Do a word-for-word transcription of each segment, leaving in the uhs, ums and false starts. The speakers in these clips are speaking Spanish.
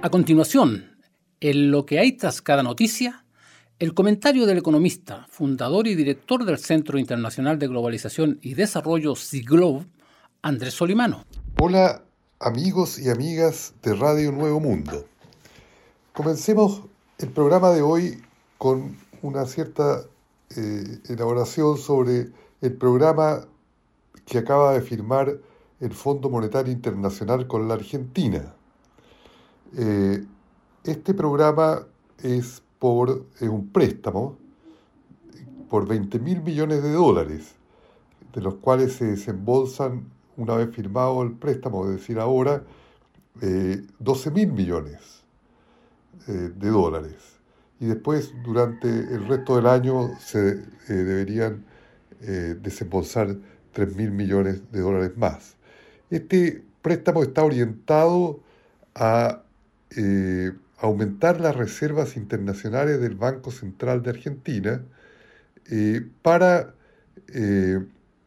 A continuación, en lo que hay tras cada noticia, el comentario del economista, fundador y director del Centro Internacional de Globalización y Desarrollo SIGLOB, Andrés Solimano. Hola amigos y amigas de Radio Nuevo Mundo. Comencemos el programa de hoy con una cierta eh, elaboración sobre el programa que acaba de firmar el Fondo Monetario Internacional con la Argentina. Eh, este programa es, por, es un préstamo por veinte mil millones de dólares, de los cuales se desembolsan, una vez firmado el préstamo, es decir, ahora, eh, doce mil millones eh, de dólares. Y después, durante el resto del año, se eh, deberían eh, desembolsar tres mil millones de dólares más. Este préstamo está orientado a eh, aumentar las reservas internacionales del Banco Central de Argentina eh, para eh,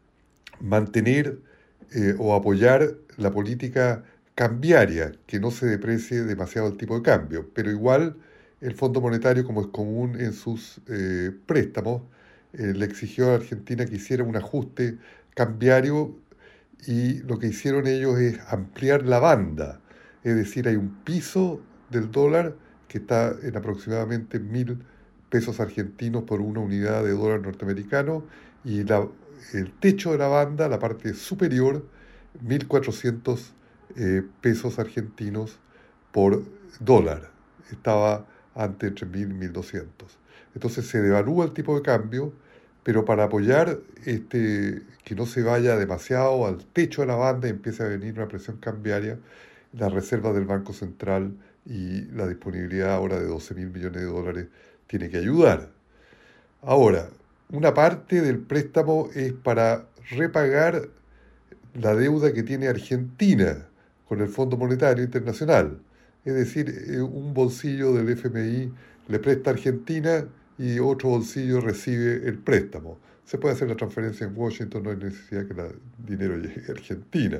mantener eh, o apoyar la política cambiaria, que no se deprecie demasiado el tipo de cambio. Pero igual el Fondo Monetario, como es común en sus eh, préstamos, eh, le exigió a Argentina que hiciera un ajuste cambiario, y lo que hicieron ellos es ampliar la banda. Es decir, hay un piso del dólar que está en aproximadamente mil pesos argentinos por una unidad de dólar norteamericano, y la, el techo de la banda, la parte superior, mil cuatrocientos eh, pesos argentinos por dólar. Estaba antes entre mil y mil doscientos. Entonces se devalúa el tipo de cambio, pero para apoyar este, que no se vaya demasiado al techo de la banda y empiece a venir una presión cambiaria, la reserva del Banco Central y la disponibilidad ahora de doce mil millones de dólares tiene que ayudar. Ahora, una parte del préstamo es para repagar la deuda que tiene Argentina con el Fondo Monetario Internacional. Es decir, un bolsillo del F M I le presta a Argentina y otro bolsillo recibe el préstamo. Se puede hacer la transferencia en Washington, no hay necesidad que el dinero llegue a Argentina.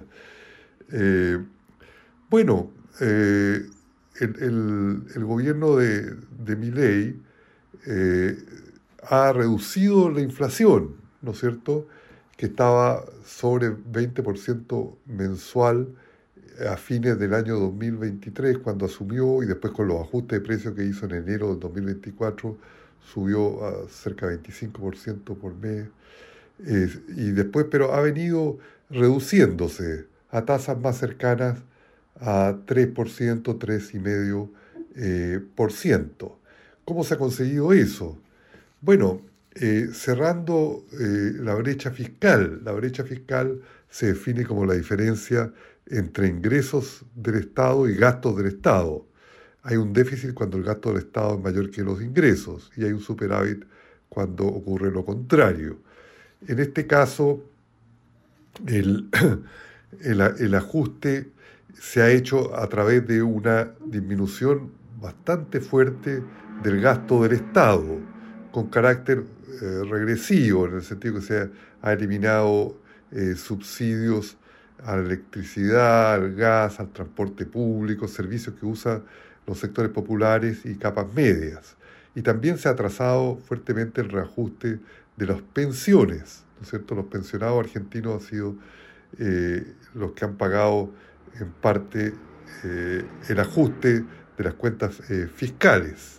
Eh, bueno, eh, el, el, el gobierno de, de Milei eh, ha reducido la inflación, ¿no es cierto?, que estaba sobre veinte por ciento mensual a fines del año dos mil veintitrés, cuando asumió, y después con los ajustes de precios que hizo en enero del dos mil veinticuatro, subió a cerca de veinticinco por ciento por mes, eh, y después, pero ha venido reduciéndose a tasas más cercanas a tres por ciento, tres coma cinco por ciento. Eh, ¿Cómo se ha conseguido eso? Bueno, eh, cerrando eh, la brecha fiscal. La brecha fiscal se define como la diferencia entre ingresos del Estado y gastos del Estado. Hay un déficit cuando el gasto del Estado es mayor que los ingresos, y hay un superávit cuando ocurre lo contrario. En este caso, el, el, el ajuste se ha hecho a través de una disminución bastante fuerte del gasto del Estado, con carácter eh, regresivo, en el sentido que se ha eliminado eh, subsidios a la electricidad, al gas, al transporte público, servicios que usan los sectores populares y capas medias. Y también se ha atrasado fuertemente el reajuste de las pensiones, ¿no es cierto? Los pensionados argentinos han sido eh, los que han pagado en parte eh, el ajuste de las cuentas eh, fiscales.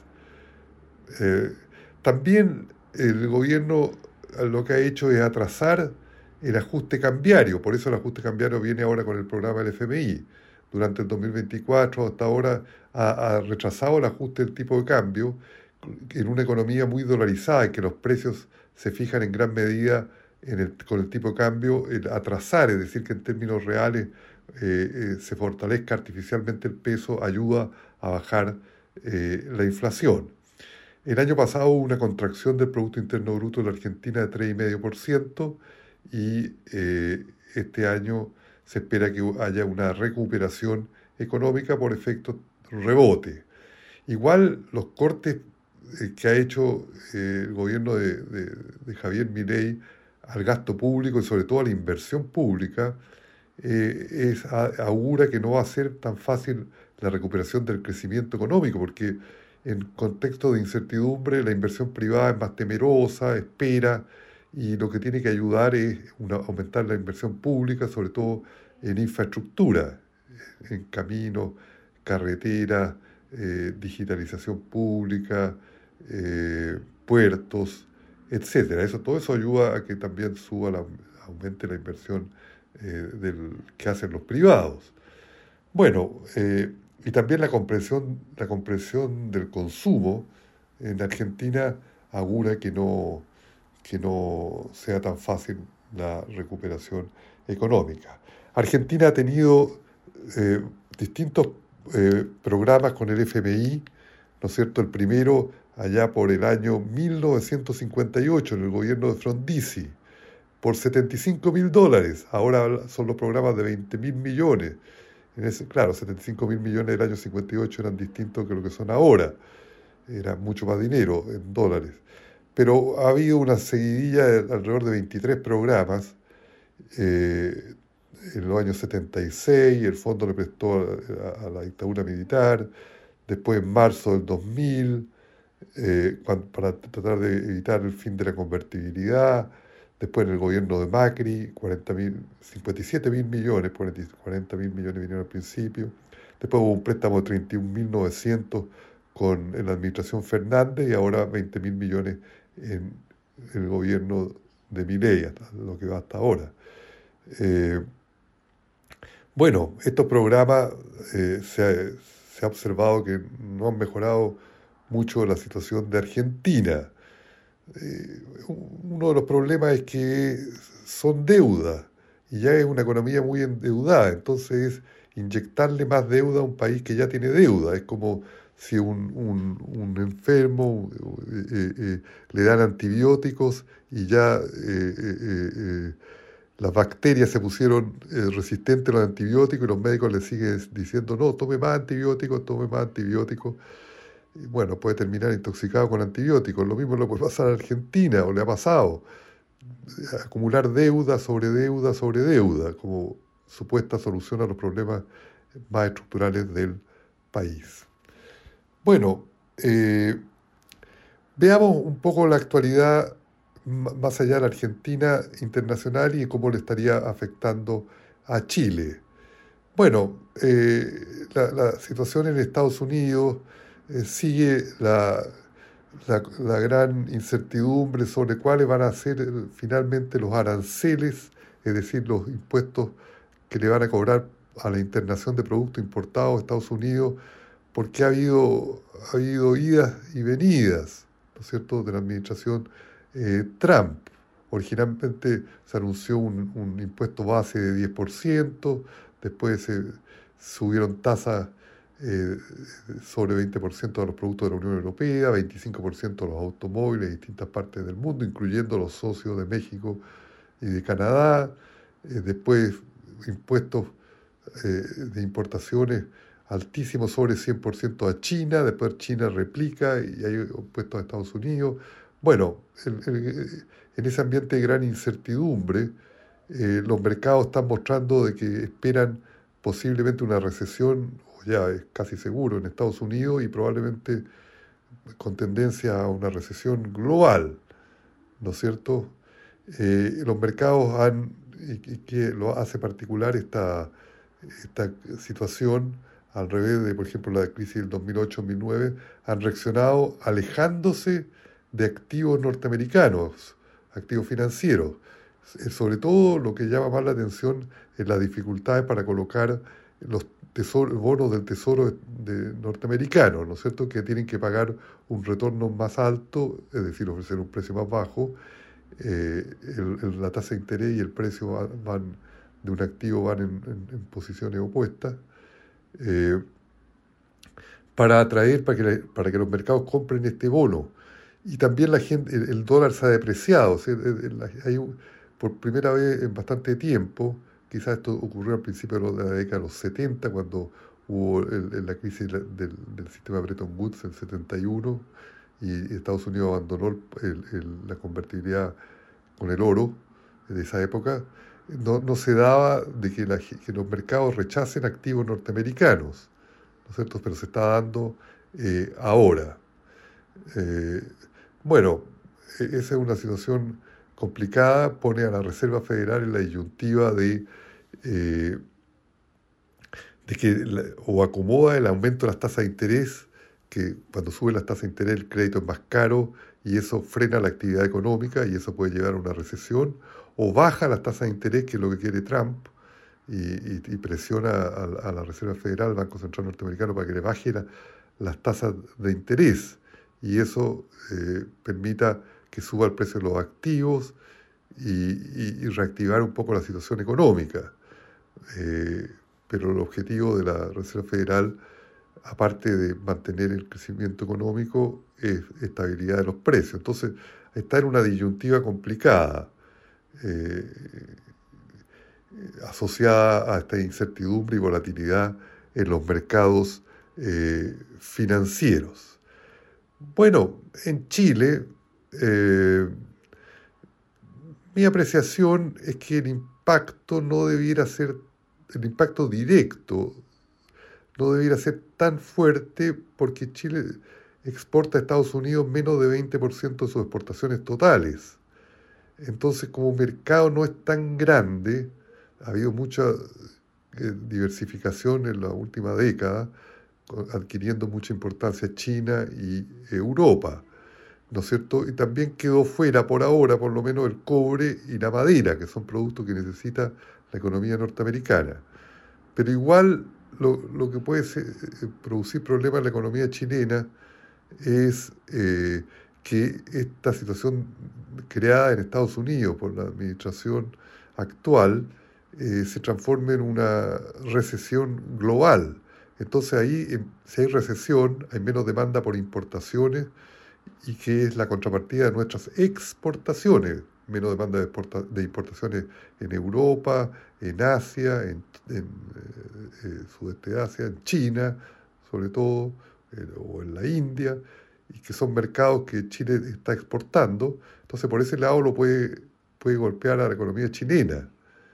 Eh, también el gobierno lo que ha hecho es atrasar el ajuste cambiario. Por eso el ajuste cambiario viene ahora con el programa del F M I. Durante el dos mil veinticuatro hasta ahora ha, ha retrasado el ajuste del tipo de cambio en una economía muy dolarizada, en que los precios se fijan en gran medida en el, con el tipo de cambio. El atrasar, es decir, que en términos reales eh, eh, se fortalezca artificialmente el peso, ayuda a bajar eh, la inflación. El año pasado hubo una contracción del Producto Interno Bruto de la Argentina de tres coma cinco por ciento, y eh, este año se espera que haya una recuperación económica por efecto rebote. Igual los cortes eh, que ha hecho eh, el gobierno de, de, de Javier Milei al gasto público y sobre todo a la inversión pública, eh, es, augura que no va a ser tan fácil la recuperación del crecimiento económico, porque en contexto de incertidumbre la inversión privada es más temerosa, espera, y lo que tiene que ayudar es una, aumentar la inversión pública, sobre todo en infraestructura, en caminos, carreteras, eh, digitalización pública, eh, puertos, etcétera. Eso, todo eso ayuda a que también suba la, aumente la inversión eh, del, que hacen los privados. Bueno, eh, y también la comprensión, la comprensión del consumo en Argentina augura que no, que no sea tan fácil la recuperación económica. Argentina ha tenido eh, distintos eh, programas con el F M I, ¿no es cierto? El primero allá por el año mil novecientos cincuenta y ocho en el gobierno de Frondizi, por setenta y cinco mil dólares. Ahora son los programas de veinte mil millones. En ese, claro, setenta y cinco mil millones del año cincuenta y ocho eran distintos que lo que son ahora. Era mucho más dinero en dólares. Pero ha habido una seguidilla de alrededor de veintitrés programas. Eh, en los años setenta y seis el fondo le prestó a, a la dictadura militar. Después en marzo del dos mil, eh, cuando, para tratar de evitar el fin de la convertibilidad. Después en el gobierno de Macri, cuarenta mil, cincuenta y siete mil millones, cuarenta mil millones vinieron al principio. Después hubo un préstamo de treinta y un mil novecientos con, en la administración Fernández y ahora veinte mil millones en el gobierno de Milei, hasta lo que va hasta ahora. Eh, bueno, estos programas eh, se, ha, se ha observado que no han mejorado mucho la situación de Argentina. Eh, uno de los problemas es que son deuda y ya es una economía muy endeudada, entonces es inyectarle más deuda a un país que ya tiene deuda. Es como si un, un, un enfermo eh, eh, le dan antibióticos y ya eh, eh, eh, las bacterias se pusieron eh, resistentes a los antibióticos y los médicos le siguen diciendo no, tome más antibióticos, tome más antibióticos. Bueno, puede terminar intoxicado con antibióticos. Lo mismo le puede pasar a Argentina, o le ha pasado. Acumular deuda sobre deuda sobre deuda, como supuesta solución a los problemas más estructurales del país. Bueno, eh, veamos un poco la actualidad más allá de la Argentina internacional y cómo le estaría afectando a Chile. Bueno, eh, la, la situación en Estados Unidos eh, sigue la, la, la gran incertidumbre sobre cuáles van a ser eh, finalmente los aranceles, es decir, los impuestos que le van a cobrar a la internación de productos importados a Estados Unidos, porque ha habido, ha habido idas y venidas, ¿no es cierto?, de la administración eh, Trump. Originalmente se anunció un, un impuesto base de diez por ciento, después se subieron tasas eh, sobre veinte por ciento de los productos de la Unión Europea, veinticinco por ciento de los automóviles de distintas partes del mundo, incluyendo los socios de México y de Canadá. Eh, después impuestos eh, de importaciones altísimos sobre cien por ciento a China, después China replica y hay impuestos a Estados Unidos. Bueno, el, el, en ese ambiente de gran incertidumbre, eh, los mercados están mostrando de que esperan posiblemente una recesión, o ya es casi seguro, en Estados Unidos y probablemente con tendencia a una recesión global, ¿no es cierto? Eh, los mercados han, y, y que lo hace particular esta, esta situación, al revés de, por ejemplo, la crisis del dos mil ocho dos mil nueve, han reaccionado alejándose de activos norteamericanos, activos financieros. Sobre todo lo que llama más la atención es las dificultades para colocar los tesoros, bonos del tesoro de, norteamericano, ¿no es cierto?, que tienen que pagar un retorno más alto, es decir, ofrecer un precio más bajo. Eh, el, el, la tasa de interés y el precio van, van de un activo van en, en, en posiciones opuestas, eh, para atraer, para que, para que los mercados compren este bono. Y también la gente, el, el dólar se ha depreciado, o sea, hay un, por primera vez en bastante tiempo, quizás esto ocurrió al principio de la década de los setenta, cuando hubo el, el, la crisis del, del sistema Bretton Woods en setenta y uno, y Estados Unidos abandonó el, el, la convertibilidad con el oro de esa época. No, no se daba de que, la, que los mercados rechacen activos norteamericanos, ¿no es cierto? Pero se está dando eh, ahora. Eh, bueno, e- esa es una situación complicada, pone a la Reserva Federal en la disyuntiva de, eh, de que la- o acomoda el aumento de las tasas de interés, que cuando suben las tasas de interés el crédito es más caro y eso frena la actividad económica y eso puede llevar a una recesión, o baja las tasas de interés, que es lo que quiere Trump, y, y- y presiona a, a la Reserva Federal, al Banco Central Norteamericano, para que le baje la- las tasas de interés y eso eh, permita que suba el precio de los activos y, y- y reactivar un poco la situación económica. Eh, pero el objetivo de la Reserva Federal, aparte de mantener el crecimiento económico, es estabilidad de los precios. Entonces, está en una disyuntiva complicada, eh, asociada a esta incertidumbre y volatilidad en los mercados eh, financieros. Bueno, en Chile, eh, mi apreciación es que el impacto no debiera ser, el impacto directo no debiera ser tan fuerte porque Chile exporta a Estados Unidos menos de veinte por ciento de sus exportaciones totales. Entonces, como mercado no es tan grande, ha habido mucha eh, diversificación en la última década, adquiriendo mucha importancia China y Europa, ¿no es cierto? Y también quedó fuera por ahora, por lo menos, el cobre y la madera, que son productos que necesita la economía norteamericana. Pero igual lo, lo que puede ser, eh, producir problemas en la economía chilena es eh, que esta situación creada en Estados Unidos por la administración actual eh, se transforme en una recesión global. Entonces ahí, em, si hay recesión, hay menos demanda por importaciones y que es la contrapartida de nuestras exportaciones, menos demanda de, exporta- de importaciones en Europa, en Asia, en, en eh, eh, Sudeste de Asia, en China, sobre todo, eh, o en la India, y que son mercados que Chile está exportando. Entonces, por ese lado lo puede, puede golpear a la economía chilena.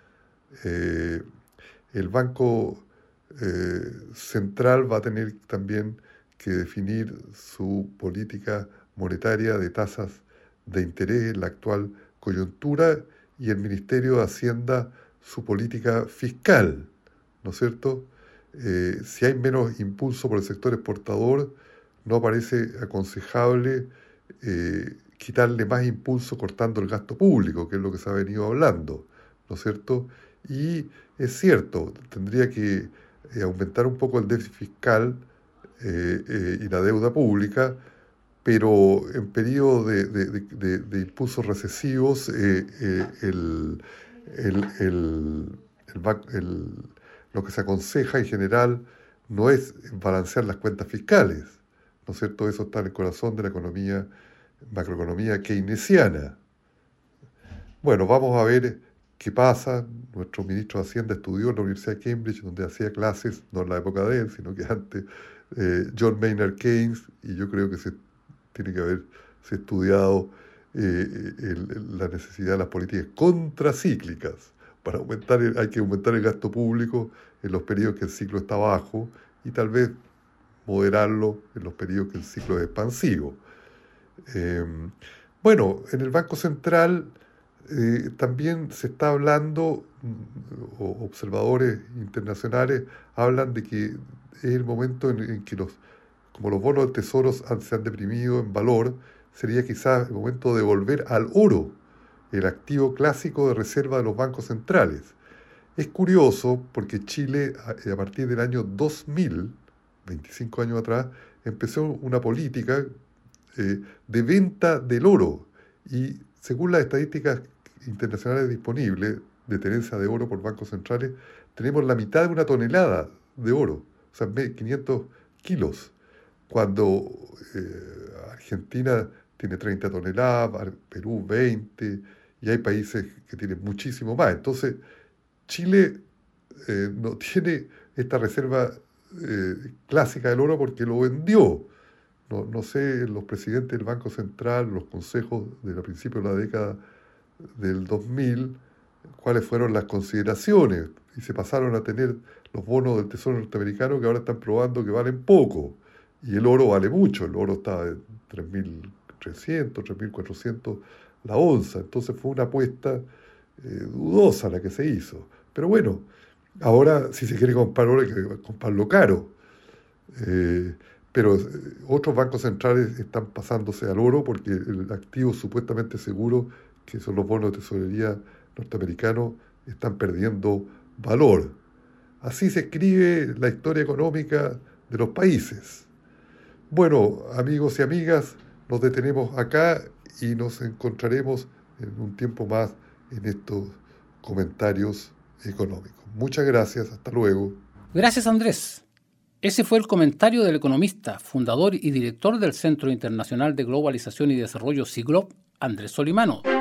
Eh, el Banco eh, Central va a tener también que definir su política monetaria de tasas de interés en la actual coyuntura y el Ministerio de Hacienda su política fiscal, ¿no es cierto? Eh, si hay menos impulso por el sector exportador, no parece aconsejable eh, quitarle más impulso cortando el gasto público, que es lo que se ha venido hablando, ¿no es cierto? Y es cierto, tendría que eh, aumentar un poco el déficit fiscal eh, eh, y la deuda pública, pero en periodos de, de, de, de, de impulsos recesivos eh, eh, el, el, el, el, el, lo que se aconseja en general no es balancear las cuentas fiscales, ¿no es cierto? Eso está en el corazón de la economía, macroeconomía keynesiana. Bueno, vamos a ver qué pasa. Nuestro ministro de Hacienda estudió en la Universidad de Cambridge, donde hacía clases, no en la época de él, sino que antes, eh, John Maynard Keynes, y yo creo que se tiene que haberse estudiado eh, el- el- la necesidad de las políticas contracíclicas. Para aumentar, el- hay que aumentar el gasto público en los periodos que el ciclo está bajo y tal vez moderarlo en los periodos que el ciclo es expansivo. Eh, bueno, en el Banco Central eh, también se está hablando, mm, o observadores internacionales hablan de que es el momento en, en que los, como los bonos del tesoro han- se han deprimido en valor, sería quizás el momento de volver al oro, el activo clásico de reserva de los bancos centrales. Es curioso porque Chile, a, a partir del año dos mil, veinticinco años atrás, empezó una política eh, de venta del oro. Y según las estadísticas internacionales disponibles de tenencia de oro por bancos centrales, tenemos la mitad de una tonelada de oro, o sea, quinientos kilos, cuando eh, Argentina tiene treinta toneladas, Perú veinte, y hay países que tienen muchísimo más. Entonces, Chile eh, no tiene esta reserva eh, clásica del oro porque lo vendió. No, no sé, los presidentes del Banco Central, los consejos de la principio de la década del dos mil, cuáles fueron las consideraciones. y se pasaron a tener los bonos del Tesoro norteamericano que ahora están probando que valen poco. Y el oro vale mucho, el oro está en tres mil trescientos, tres mil cuatrocientos la onza. Entonces fue una apuesta eh, dudosa la que se hizo. Pero bueno, ahora si se quiere comprar oro hay que comprarlo caro. Eh, pero eh, otros bancos centrales están pasándose al oro porque el activo supuestamente seguro, que son los bonos de tesorería norteamericanos, están perdiendo valor. Así se escribe la historia económica de los países. Bueno, amigos y amigas, nos detenemos acá y nos encontraremos en un tiempo más en estos comentarios económicos. Muchas gracias, hasta luego. Gracias, Andrés. Ese fue el comentario del economista, fundador y director del Centro Internacional de Globalización y Desarrollo, SIGLOB, Andrés Solimano.